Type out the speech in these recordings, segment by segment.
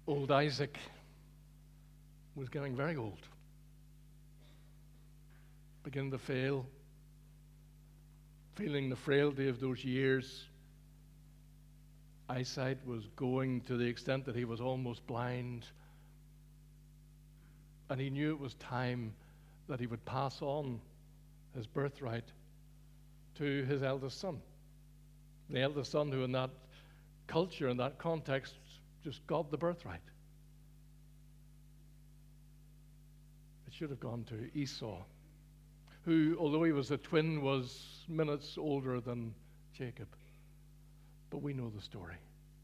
Old Isaac was getting very old, beginning to fail, feeling the frailty of those years. Eyesight was going to the extent that he was almost blind. And he knew it was time that he would pass on his birthright to his eldest son. The eldest son who in that culture, in that context, just got the birthright. It should have gone to Esau, who, although he was a twin, was minutes older than Jacob. But we know the story.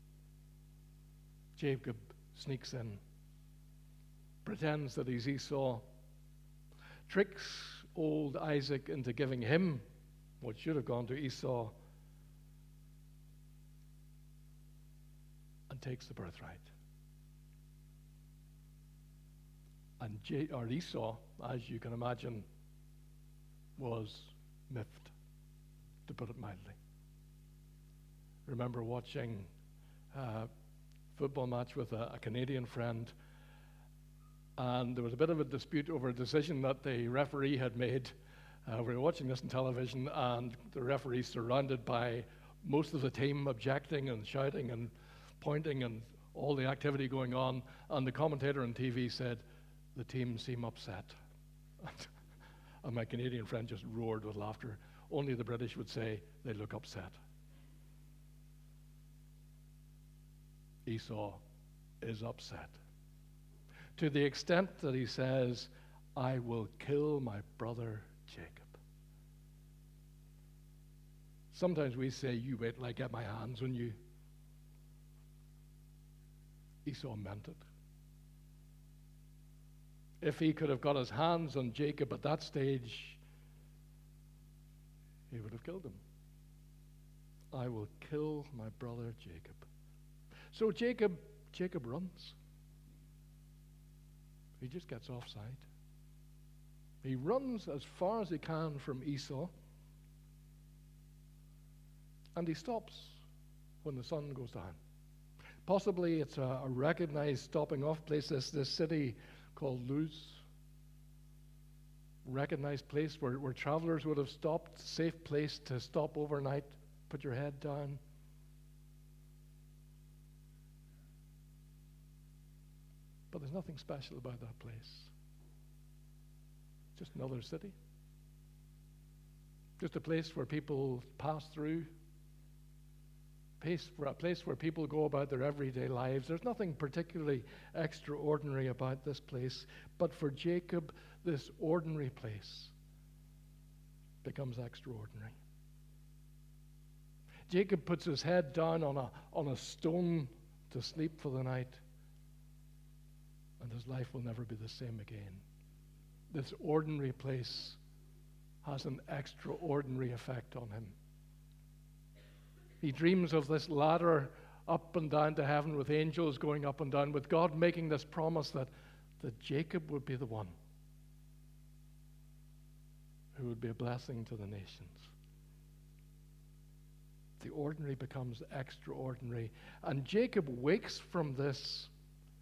Jacob sneaks in, pretends that he's Esau, tricks old Isaac into giving him what should have gone to Esau, and takes the birthright. And Esau, as you can imagine, was miffed, to put it mildly. I remember watching a football match with a Canadian friend, and there was a bit of a dispute over a decision that the referee had made. We were watching this on television, and the referee, surrounded by most of the team objecting and shouting and pointing and all the activity going on, and the commentator on TV said, "The team seem upset." And my Canadian friend just roared with laughter. Only the British would say, "They look upset." Esau is upset, to the extent that he says, "I will kill my brother Jacob." Sometimes we say, "You wait till I get my hands on you." Esau meant it. If he could have got his hands on Jacob at that stage, he would have killed him. "I will kill my brother Jacob." So Jacob runs. He just gets offside. He runs as far as he can from Esau, and he stops when the sun goes down. Possibly it's a recognized stopping off place, this city called Luz. Recognized place where travelers would have stopped, safe place to stop overnight, put your head down. But there's nothing special about that place. Just another city. Just a place where people pass through. A place where people go about their everyday lives. There's nothing particularly extraordinary about this place. But for Jacob, this ordinary place becomes extraordinary. Jacob puts his head down on a stone to sleep for the night, and his life will never be the same again. This ordinary place has an extraordinary effect on him. He dreams of this ladder up and down to heaven with angels going up and down, with God making this promise that Jacob would be the one who would be a blessing to the nations. The ordinary becomes extraordinary. And Jacob wakes from this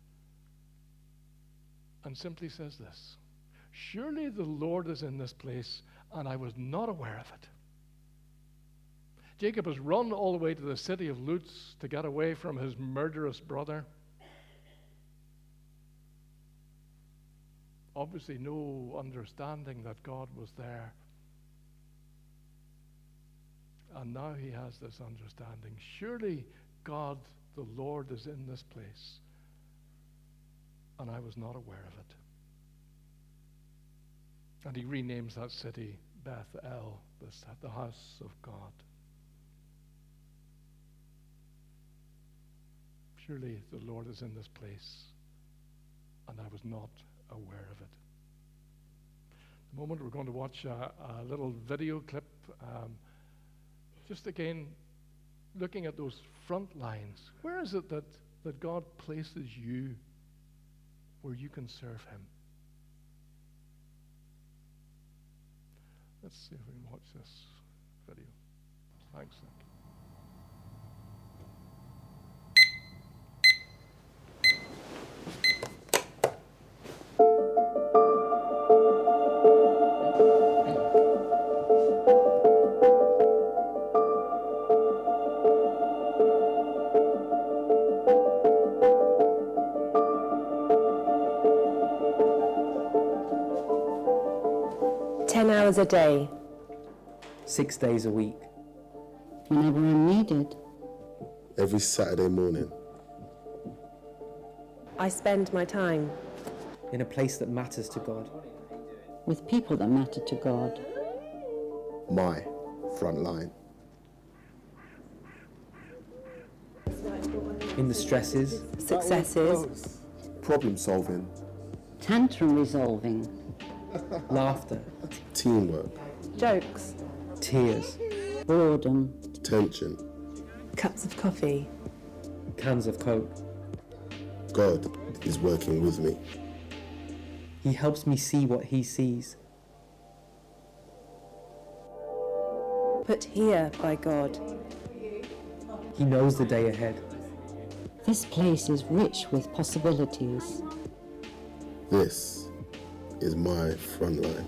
and simply says this: "Surely the Lord is in this place, and I was not aware of it." Jacob has run all the way to the city of Luz to get away from his murderous brother. Obviously no understanding that God was there. And now he has this understanding. Surely God, the Lord, is in this place, and I was not aware of it. And he renames that city Bethel, the house of God. Surely the Lord is in this place, and I was not aware of it. In a moment, we're going to watch a little video clip, just again looking at those front lines. Where is it that God places you where you can serve him? Let's see if we can watch this video. Thanks, Nick. hours a day. 6 days a week. Whenever I'm needed. Every Saturday morning. I spend my time In a place that matters to God. With people that matter to God. My front line. In the stresses. successes, Problem solving. Tantrum resolving. Laughter. Teamwork. jokes, Tears. Boredom. Tension. cups of coffee. Cans of Coke. God is working with me. He helps me see what he sees. Put here by God. He knows the day ahead. This place is rich with possibilities. This is my front line.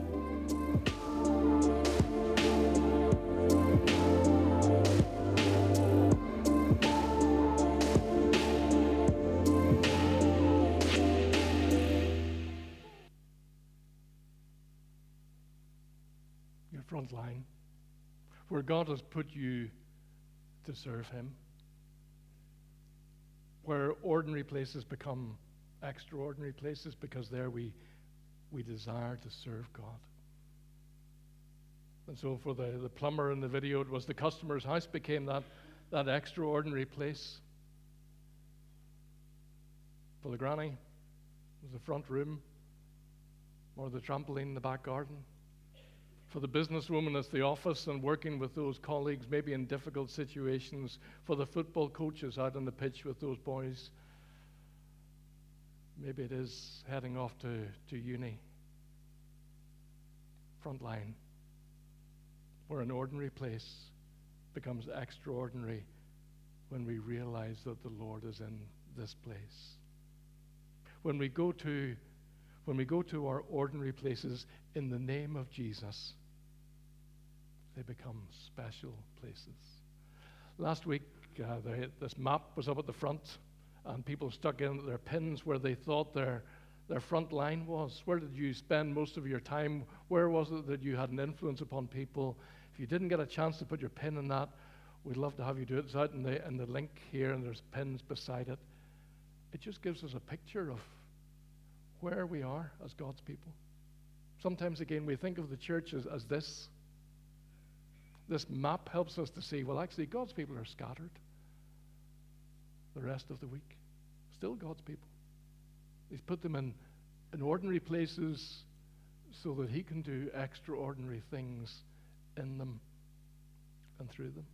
Your front line, where God has put you to serve him, where ordinary places become extraordinary places because there we desire to serve God. And so for the plumber in the video, it was the customer's house became that extraordinary place. For the granny, it was the front room or the trampoline in the back garden. For the businesswoman, it's the office and working with those colleagues, maybe in difficult situations. For the football coaches out on the pitch with those boys, maybe it is heading off to uni. Frontline, where an ordinary place becomes extraordinary when we realize that the Lord is in this place. When we go to our ordinary places in the name of Jesus, they become special places. Last week, this map was up at the front, and people stuck in their pins where they thought their front line was. Where did you spend most of your time? Where was it that you had an influence upon people? If you didn't get a chance to put your pin in that, we'd love to have you do it. It's out in the link here, and there's pins beside it. It just gives us a picture of where we are as God's people. Sometimes, again, we think of the church as this. This map helps us to see, well, actually, God's people are scattered the rest of the week. Still God's people. He's put them in ordinary places so that he can do extraordinary things in them and through them.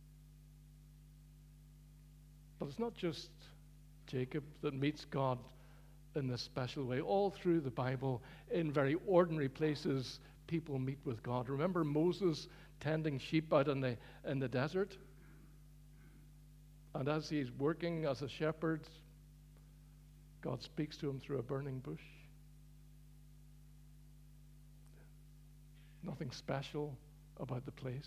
But it's not just Jacob that meets God in this special way. All through the Bible, in very ordinary places, people meet with God. Remember Moses tending sheep out in the desert? And as he's working as a shepherd, God speaks to him through a burning bush. Nothing special about the place,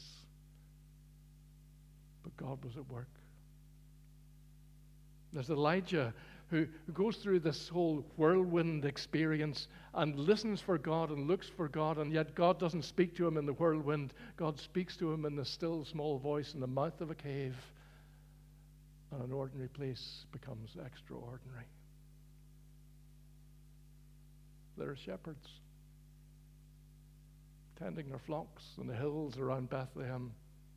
but God was at work. There's Elijah who goes through this whole whirlwind experience and listens for God and looks for God, and yet God doesn't speak to him in the whirlwind. God speaks to him in the still small voice in the mouth of a cave, and an ordinary place becomes extraordinary. There are shepherds tending their flocks in the hills around Bethlehem,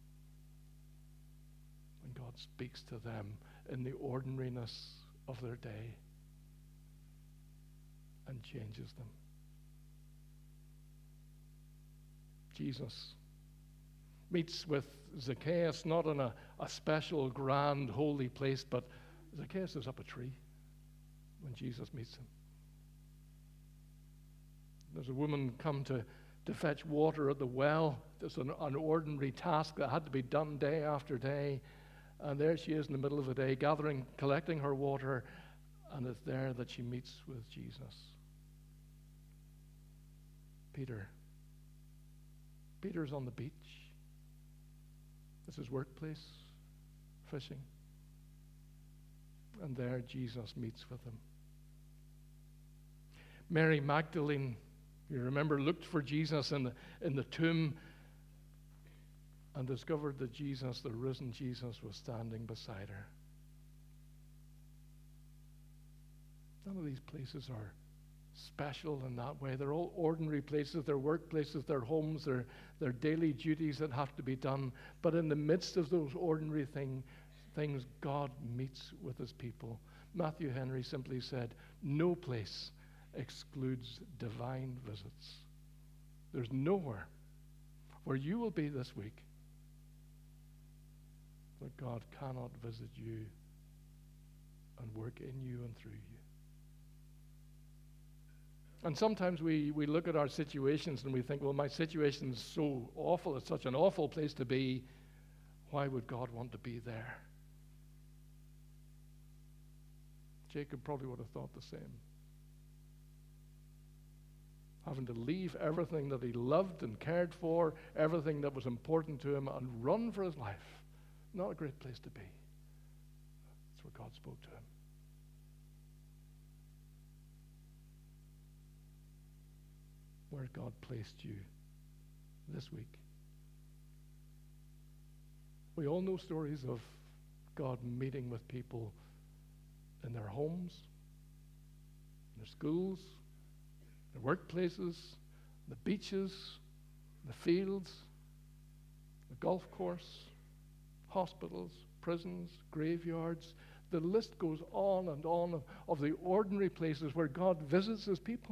and God speaks to them in the ordinariness of their day and changes them. Jesus meets with Zacchaeus not in a special, grand, holy place, but Zacchaeus is up a tree when Jesus meets him. There's a woman come to fetch water at the well. It's an ordinary task that had to be done day after day. And there she is in the middle of the day, collecting her water, and it's there that she meets with Jesus. Peter's on the beach. It's his workplace, fishing. And there Jesus meets with him. Mary Magdalene You remember, looked for Jesus in the tomb and discovered that Jesus, the risen Jesus, was standing beside her. None of these places are special in that way. They're all ordinary places. They're workplaces, they're homes, they're daily duties that have to be done. But in the midst of those ordinary things, God meets with his people. Matthew Henry simply said, no place excludes divine visits. There's nowhere where you will be this week that God cannot visit you and work in you and through you. And sometimes we look at our situations and we think, well, my situation is so awful, it's such an awful place to be. Why would God want to be there? Jacob probably would have thought the same. Having to leave everything that he loved and cared for, everything that was important to him, and run for his life. Not a great place to be. That's where God spoke to him. Where God placed you this week. We all know stories of God meeting with people in their homes, in their schools, their workplaces, the beaches, the fields, the golf course, hospitals, prisons, graveyards. The list goes on and on of the ordinary places where God visits his people.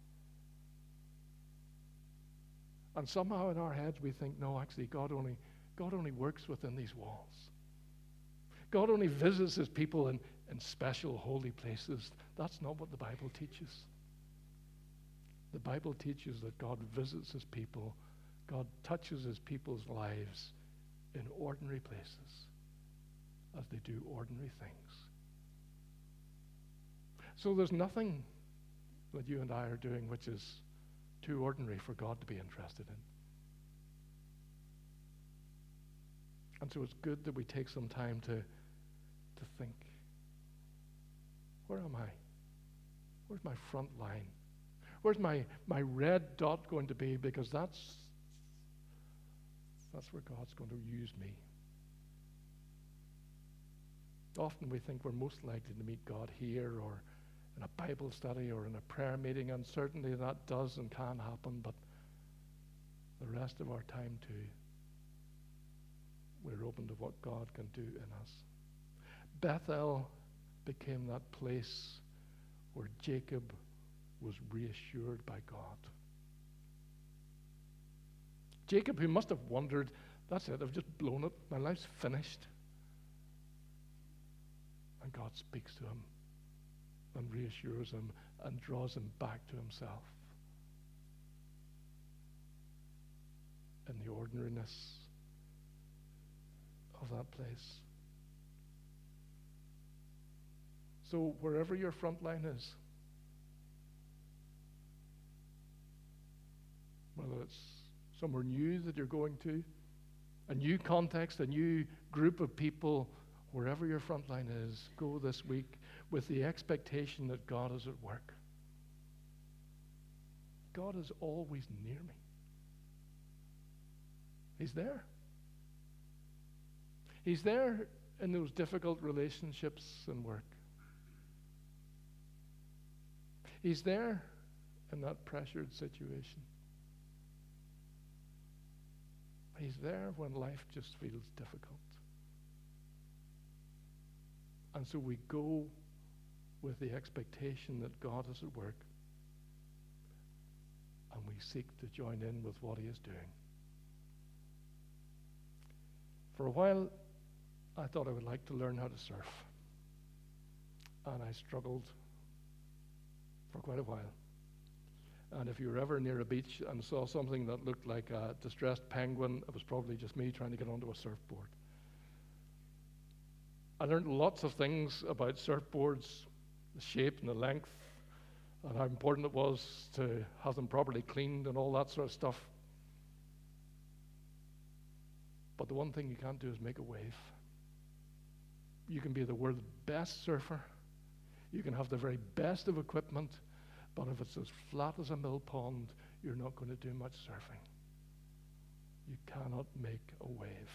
And somehow in our heads we think, no, actually God only works within these walls. God only visits his people in special holy places. That's not what the Bible teaches. The Bible teaches that God visits his people. God touches his people's lives in ordinary places as they do ordinary things. So there's nothing that you and I are doing which is too ordinary for God to be interested in. And so it's good that we take some time to think, where am I? Where's my front line? Where's my red dot going to be? Because that's where God's going to use me. Often we think we're most likely to meet God here or in a Bible study or in a prayer meeting, and certainly that does and can happen, but the rest of our time too, we're open to what God can do in us. Bethel became that place where Jacob was reassured by God. Jacob, who must have wondered, that's it, I've just blown it, my life's finished. And God speaks to him and reassures him and draws him back to himself in the ordinariness of that place. So wherever your front line is, whether it's somewhere new that you're going to, a new context, a new group of people, wherever your front line is, go this week with the expectation that God is at work. God is always near me. He's there. He's there in those difficult relationships and work. He's there in that pressured situation. He's there when life just feels difficult. And so we go with the expectation that God is at work, and we seek to join in with what he is doing. For a while, I thought I would like to learn how to surf. And I struggled for quite a while. And if you were ever near a beach and saw something that looked like a distressed penguin, it was probably just me trying to get onto a surfboard. I learned lots of things about surfboards, the shape and the length, and how important it was to have them properly cleaned and all that sort of stuff. But the one thing you can't do is make a wave. You can be the world's best surfer. You can have the very best of equipment, but if it's as flat as a mill pond, you're not going to do much surfing. You cannot make a wave.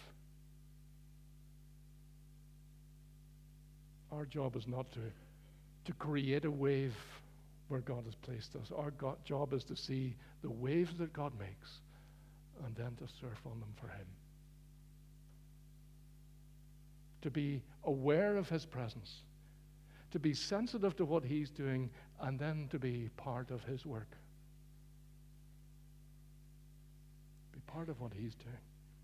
Our job is not to create a wave where God has placed us. Our job is to see the waves that God makes and then to surf on them for Him. To be aware of His presence, to be sensitive to what He's doing, and then to be part of His work. Be part of what He's doing.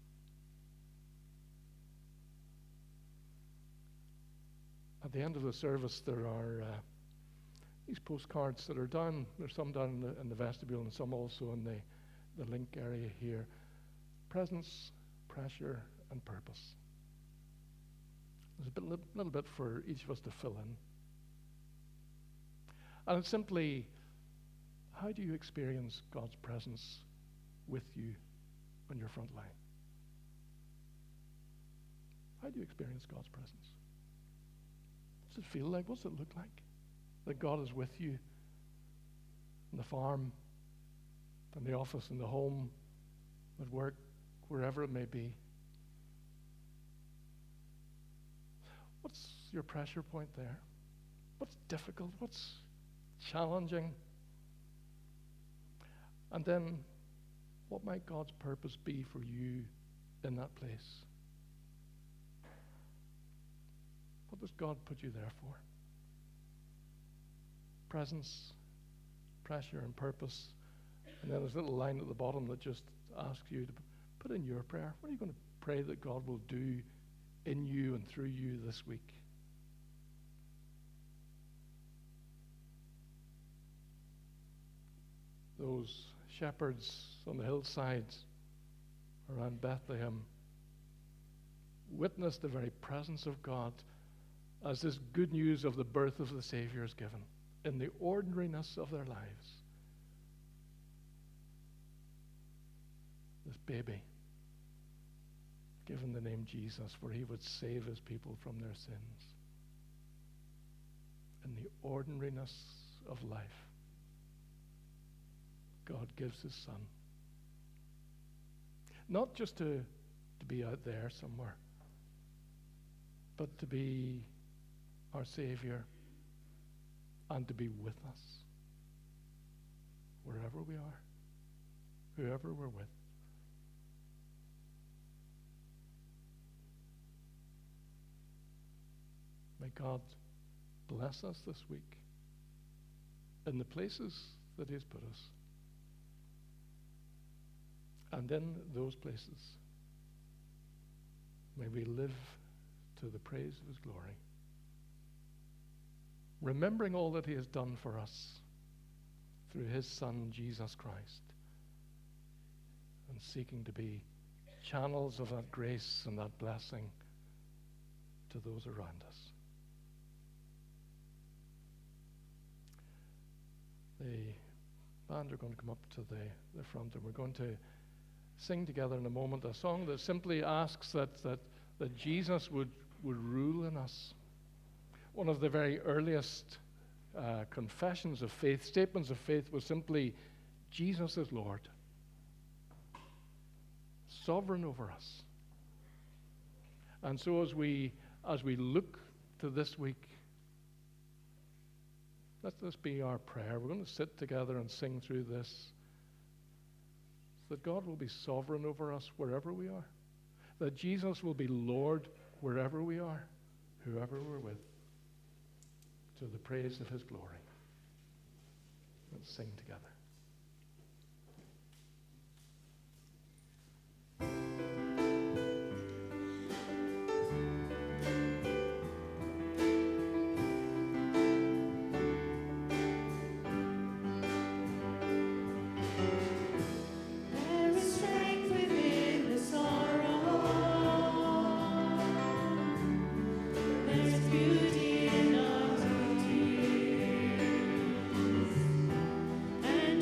At the end of the service, there are these postcards that are down. There's some down in the vestibule and some also in the link area here. Presence, pressure, and purpose. There's a little bit for each of us to fill in. And it's simply, how do you experience God's presence with you on your front line? How do you experience God's presence? What's it feel like? What's it look like? That God is with you in the farm, in the office, in the home, at work, wherever it may be. What's your pressure point there? What's difficult? What's challenging? And then, what might God's purpose be for you in that place? What does God put you there for? Presence, pressure, and purpose. And then there's a little line at the bottom that just asks you to put in your prayer. What are you going to pray that God will do in you and through you this week? Those shepherds on the hillsides around Bethlehem witnessed the very presence of God as this good news of the birth of the Savior is given in the ordinariness of their lives. This baby given the name Jesus, for He would save His people from their sins. In the ordinariness of life, God gives His Son. Not just to be out there somewhere, but to be our Savior and to be with us wherever we are, whoever we're with. May God bless us this week in the places that He has put us. And in those places, may we live to the praise of His glory, remembering all that He has done for us through His Son, Jesus Christ, and seeking to be channels of that grace and that blessing to those around us. The band are going to come up to the front, and we're going to sing together in a moment a song that simply asks that Jesus would rule in us. One of the very earliest confessions of faith, statements of faith, was simply, Jesus is Lord, sovereign over us. And so as we look to this week, let this be our prayer. We're going to sit together and sing through this, that God will be sovereign over us wherever we are, that Jesus will be Lord wherever we are, whoever we're with, to the praise of His glory. Let's sing together. Beauty in our tears, and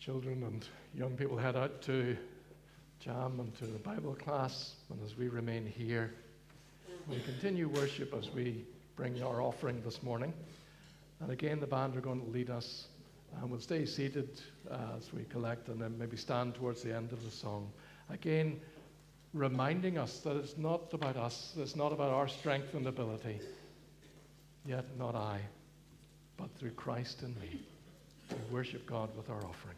children and young people head out to jam and to the Bible class, and as we remain here, we continue worship as we bring our offering this morning. And again, the band are going to lead us, and we'll stay seated as we collect and then maybe stand towards the end of the song. Again, reminding us that it's not about us, it's not about our strength and ability, yet not I, but through Christ in me. We worship God with our offering.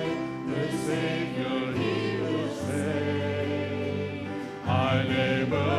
I labor